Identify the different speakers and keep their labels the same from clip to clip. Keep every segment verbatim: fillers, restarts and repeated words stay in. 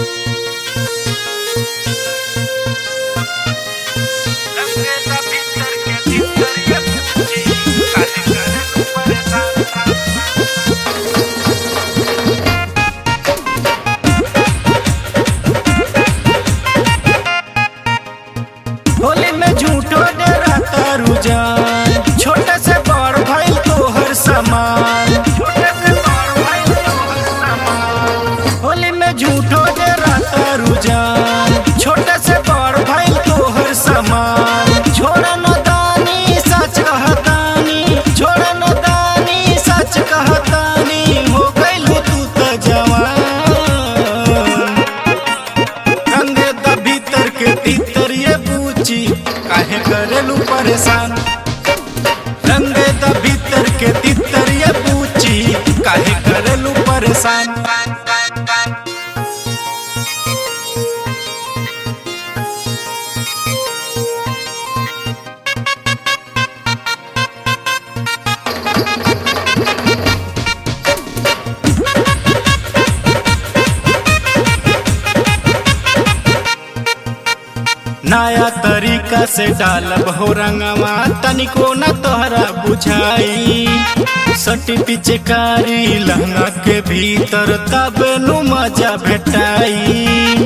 Speaker 1: होली में झूठो डेरा तारू जान, छोटे से बड़ भइल तोहर सामान। होली में झूठो डेरा तारू जान, छोटे से बड़ भइल तोहर सामान। छोड़ा न दानी सच कहतानी, छोड़ा न दानी सच कहतानी, हो गइलू तू त जवान। रंगे द भीतर के तीतर ये बूची, काहे करेलू परेशान। रंगे द भीतर के तीतर ये बूची, काहे करेलू परेशान। नया तरीका से डालब हो रंगवा, तनिको न तोहरा बुझाई। सटी पिचकारी लहंगा के भीतर, तब नु मजा भेटाई।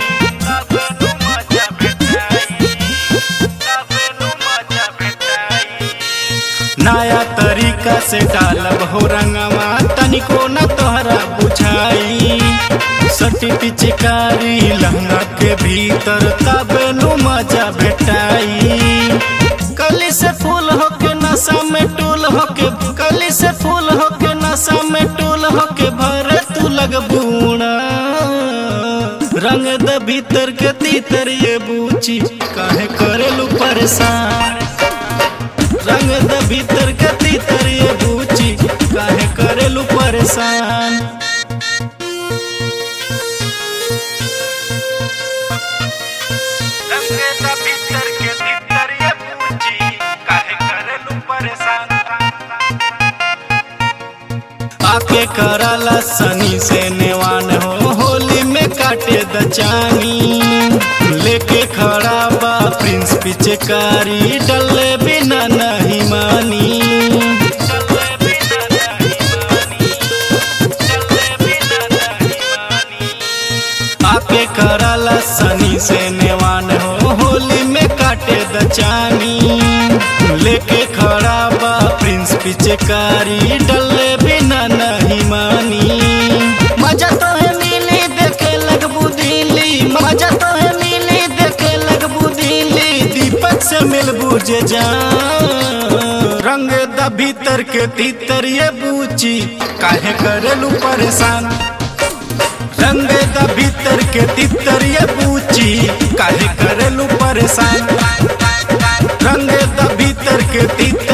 Speaker 1: नया तरीका से डालब हो रंगवा, तनिको न तोहरा बुझाई। सटी पिचकारी लहंगा के भीतर, तब नु मजा भेटाई। कली से फूल होके नशा में टूल होके, कली से फूल होके नशा में टूल होके, भरे तू लगबूणा। रंग द भीतर के तीतर ये बूची, काहे करेलू परेशान। रंग द भीतर के तीतर ये बूची, काहे करेलू परेशान। रंगे द भीतर के तीतर ये बूची, काहे करेलू परेशान। आके कराला सनी से नेवान हो, होली में काटे द चानी। लेके खड़ा बा प्रिंस पिचकारी, डले बिना नहीं मानी। आके कराला सनी से नेवान हो, होली में काटे द चानी। लेके खड़ा बा प्रिंस पिचकारी, डले बिना नहीं मानी। मजा तो है मिली देखे लगबू दिली, मजा तो है मिली देखे लगबू दिली, दीपक से मिलबू जे जान। रंग द भीतर के तीतर ये बूची, काहे करेलू परेशान। रंग द भीतर के तीतर ये बूची, काहे करेलू परेशान। रंग द भीतर के तीतर